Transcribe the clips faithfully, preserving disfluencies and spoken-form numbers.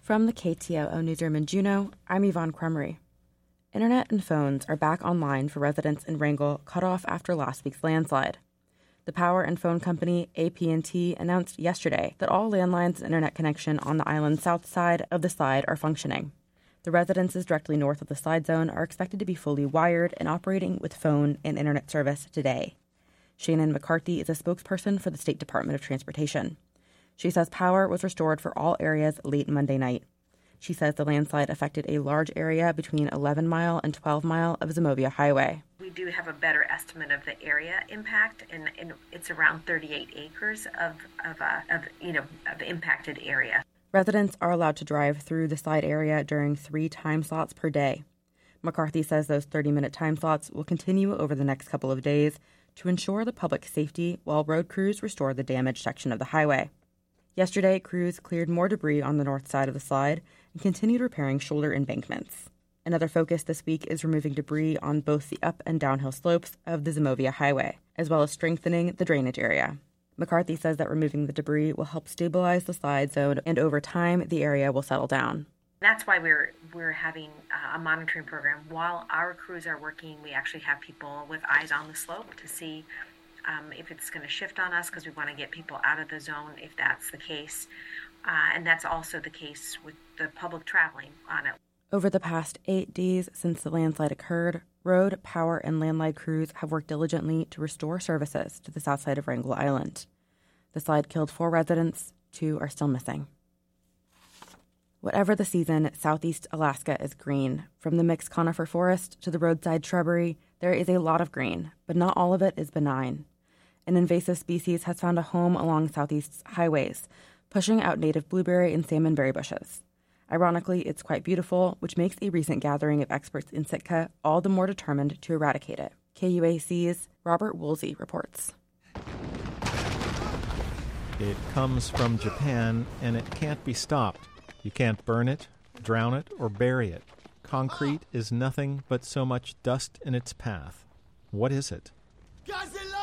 From the K T L O newsroom in Juneau, I'm Yvonne Crumry. Internet and phones are back online for residents in Wrangell cut off after last week's landslide. The power and phone company A T and T announced yesterday that all landlines and internet connection on the island's south side of the slide are functioning. The residences directly north of the slide zone are expected to be fully wired and operating with phone and internet service today. Shannon McCarthy is a spokesperson for the State Department of Transportation. She says power was restored for all areas late Monday night. She says the landslide affected a large area between eleven mile and twelve mile of Zimovia Highway. We do have a better estimate of the area impact, and, and it's around thirty-eight acres of of, uh, of you know of impacted area. Residents are allowed to drive through the slide area during three time slots per day. McCarthy says those thirty-minute time slots will continue over the next couple of days to ensure the public's safety while road crews restore the damaged section of the highway. Yesterday, crews cleared more debris on the north side of the slide and continued repairing shoulder embankments. Another focus this week is removing debris on both the up and downhill slopes of the Zimovia Highway, as well as strengthening the drainage area. McCarthy says that removing the debris will help stabilize the slide zone, and over time, the area will settle down. That's why we're we're having a monitoring program. While our crews are working, we actually have people with eyes on the slope to see Um, if it's going to shift on us, because we want to get people out of the zone if that's the case. Uh, and that's also the case with the public traveling on it. Over the past eight days since the landslide occurred, road, power, and landline crews have worked diligently to restore services to the south side of Wrangell Island. The slide killed four residents. Two are still missing. Whatever the season, Southeast Alaska is green. From the mixed conifer forest to the roadside shrubbery, there is a lot of green, but not all of it is benign. An invasive species has found a home along Southeast's highways, pushing out native blueberry and salmonberry bushes. Ironically, it's quite beautiful, which makes a recent gathering of experts in Sitka all the more determined to eradicate it. K U A C's Robert Woolsey reports. It comes from Japan, and it can't be stopped. You can't burn it, drown it, or bury it. Concrete is nothing but so much dust in its path. What is it? Godzilla!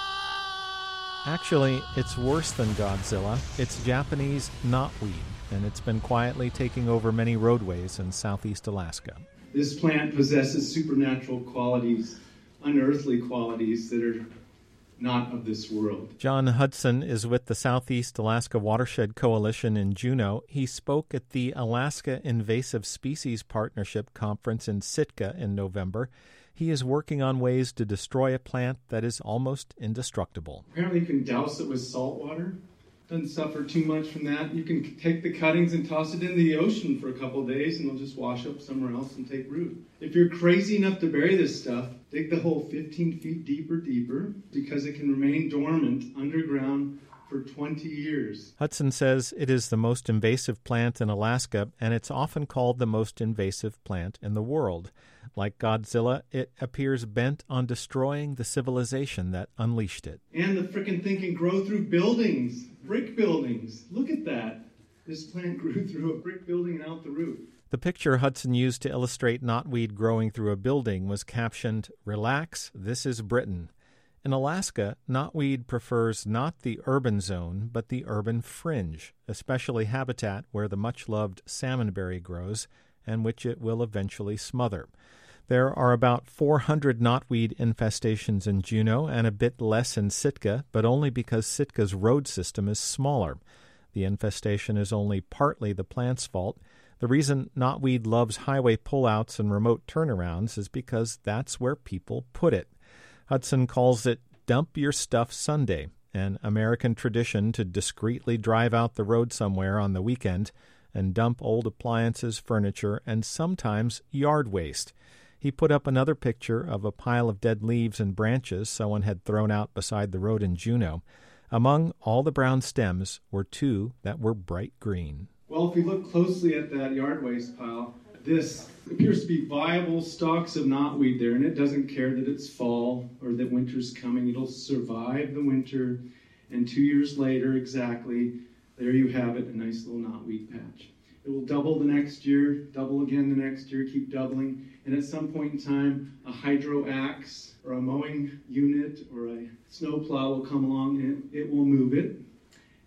Actually, it's worse than Godzilla. It's Japanese knotweed, and it's been quietly taking over many roadways in southeast Alaska. This plant possesses supernatural qualities, unearthly qualities that are not of this world. John Hudson is with the Southeast Alaska Watershed Coalition in Juneau. He spoke at the Alaska Invasive Species Partnership Conference in Sitka in November. He is working on ways to destroy a plant that is almost indestructible. Apparently you can douse it with salt water. Doesn't suffer too much from that. You can take the cuttings and toss it into the ocean for a couple of days and it'll just wash up somewhere else and take root. If you're crazy enough to bury this stuff, dig the hole fifteen feet deeper, deeper, because it can remain dormant underground for twenty years. Hudson says it is the most invasive plant in Alaska, and it's often called the most invasive plant in the world. Like Godzilla, it appears bent on destroying the civilization that unleashed it. And the frickin' thing can grow through buildings, brick buildings. Look at that. This plant grew through a brick building and out the root. The picture Hudson used to illustrate knotweed growing through a building was captioned, "Relax, this is Britain." In Alaska, knotweed prefers not the urban zone, but the urban fringe, especially habitat where the much-loved salmonberry grows and which it will eventually smother. There are about four hundred knotweed infestations in Juneau and a bit less in Sitka, but only because Sitka's road system is smaller. The infestation is only partly the plant's fault. The reason knotweed loves highway pullouts and remote turnarounds is because that's where people put it. Hudson calls it Dump Your Stuff Sunday, an American tradition to discreetly drive out the road somewhere on the weekend and dump old appliances, furniture, and sometimes yard waste. He put up another picture of a pile of dead leaves and branches someone had thrown out beside the road in Juneau. Among all the brown stems were two that were bright green. Well, if you look closely at that yard waste pile, this appears to be viable stalks of knotweed there, and it doesn't care that it's fall or that winter's coming. It'll survive the winter, and two years later, exactly, there you have it, a nice little knotweed patch. It will double the next year, double again the next year, keep doubling, and at some point in time, a hydro axe or a mowing unit or a snowplow will come along and it will move it.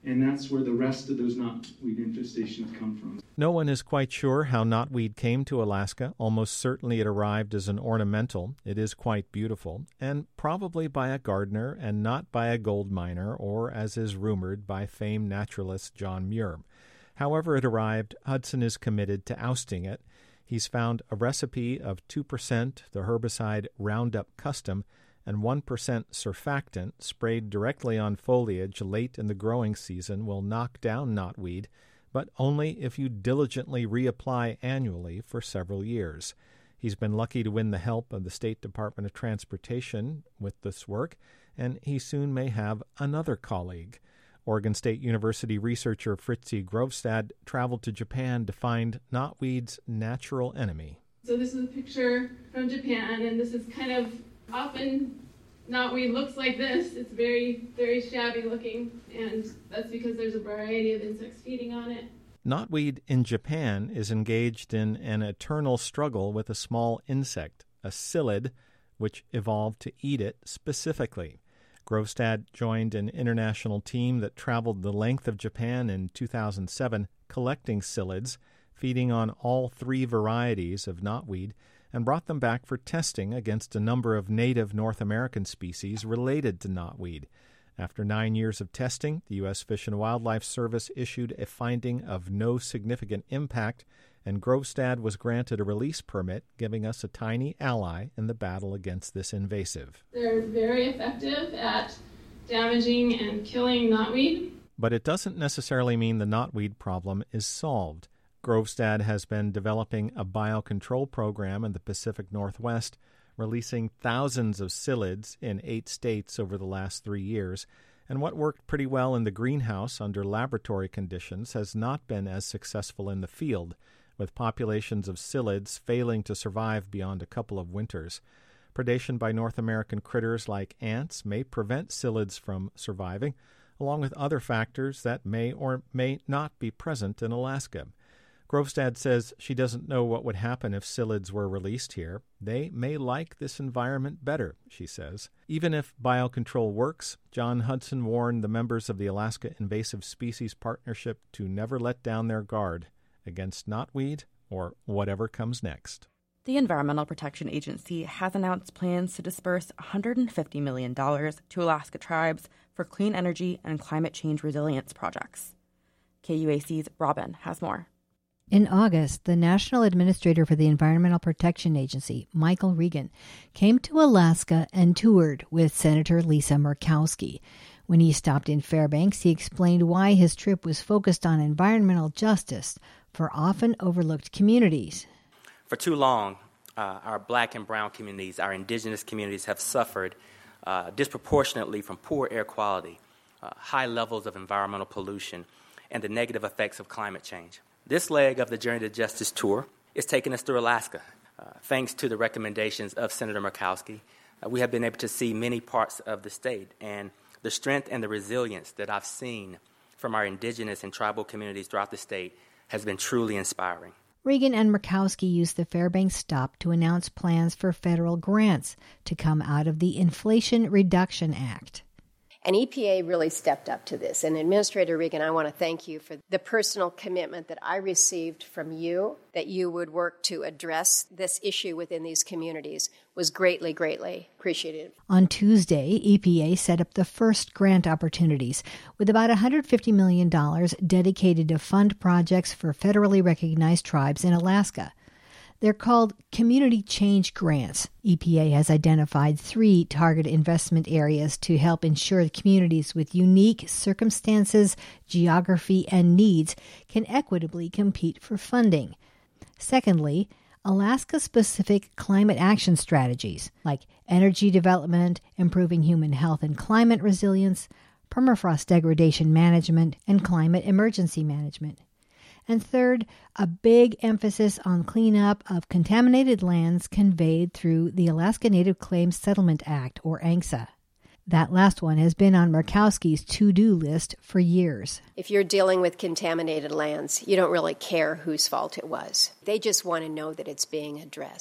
and that's where the rest of those knotweed infestations come from. No one is quite sure how knotweed came to Alaska. Almost certainly it arrived as an ornamental. It is quite beautiful, and probably by a gardener and not by a gold miner, or, as is rumored, by famed naturalist John Muir. However it arrived, Hudson is committed to ousting it. He's found a recipe of two percent the herbicide Roundup Custom and one percent surfactant sprayed directly on foliage late in the growing season will knock down knotweed, but only if you diligently reapply annually for several years. He's been lucky to win the help of the State Department of Transportation with this work, and he soon may have another colleague. Oregon State University researcher Fritzi Grovstad traveled to Japan to find knotweed's natural enemy. So this is a picture from Japan, and this is kind of often knotweed looks like this. It's very, very shabby looking, and that's because there's a variety of insects feeding on it. Knotweed in Japan is engaged in an eternal struggle with a small insect, a psyllid, which evolved to eat it specifically. Grovstad joined an international team that traveled the length of Japan in two thousand seven collecting psyllids, feeding on all three varieties of knotweed, and brought them back for testing against a number of native North American species related to knotweed. After nine years of testing, the U S Fish and Wildlife Service issued a finding of no significant impact, and Grovstad was granted a release permit, giving us a tiny ally in the battle against this invasive. They're very effective at damaging and killing knotweed. But it doesn't necessarily mean the knotweed problem is solved. Grovstad has been developing a biocontrol program in the Pacific Northwest, releasing thousands of psyllids in eight states over the last three years, and what worked pretty well in the greenhouse under laboratory conditions has not been as successful in the field, with populations of psyllids failing to survive beyond a couple of winters. Predation by North American critters like ants may prevent psyllids from surviving, along with other factors that may or may not be present in Alaska. Grovstad says she doesn't know what would happen if psyllids were released here. They may like this environment better, she says. Even if biocontrol works, John Hudson warned the members of the Alaska Invasive Species Partnership to never let down their guard against knotweed or whatever comes next. The Environmental Protection Agency has announced plans to disperse one hundred fifty million dollars to Alaska tribes for clean energy and climate change resilience projects. K U A C's Robin has more. In August, the National Administrator for the Environmental Protection Agency, Michael Regan, came to Alaska and toured with Senator Lisa Murkowski. When he stopped in Fairbanks, he explained why his trip was focused on environmental justice for often overlooked communities. For too long, uh, our black and brown communities, our indigenous communities have suffered uh, disproportionately from poor air quality, uh, high levels of environmental pollution, and the negative effects of climate change. This leg of the Journey to Justice tour is taking us through Alaska. Uh, thanks to the recommendations of Senator Murkowski, uh, we have been able to see many parts of the state, and the strength and the resilience that I've seen from our indigenous and tribal communities throughout the state has been truly inspiring. Regan and Murkowski used the Fairbanks stop to announce plans for federal grants to come out of the Inflation Reduction Act. And E P A really stepped up to this. And Administrator Regan, I want to thank you for the personal commitment that I received from you, that you would work to address this issue within these communities, was greatly, greatly appreciated. On Tuesday, E P A set up the first grant opportunities with about one hundred fifty million dollars dedicated to fund projects for federally recognized tribes in Alaska. They're called Community Change Grants. E P A has identified three target investment areas to help ensure communities with unique circumstances, geography, and needs can equitably compete for funding. Secondly, Alaska-specific climate action strategies like energy development, improving human health and climate resilience, permafrost degradation management, and climate emergency management. And third, a big emphasis on cleanup of contaminated lands conveyed through the Alaska Native Claims Settlement Act, or A N C S A. That last one has been on Murkowski's to-do list for years. If you're dealing with contaminated lands, you don't really care whose fault it was. They just want to know that it's being addressed.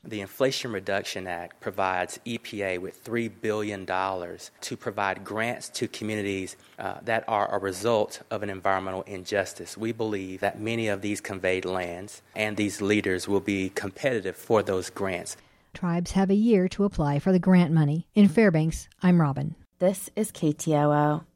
The Inflation Reduction Act provides E P A with three billion dollars to provide grants to communities uh, that are a result of an environmental injustice. We believe that many of these conveyed lands and these leaders will be competitive for those grants. Tribes have a year to apply for the grant money. In Fairbanks, I'm Robin. This is K T O O.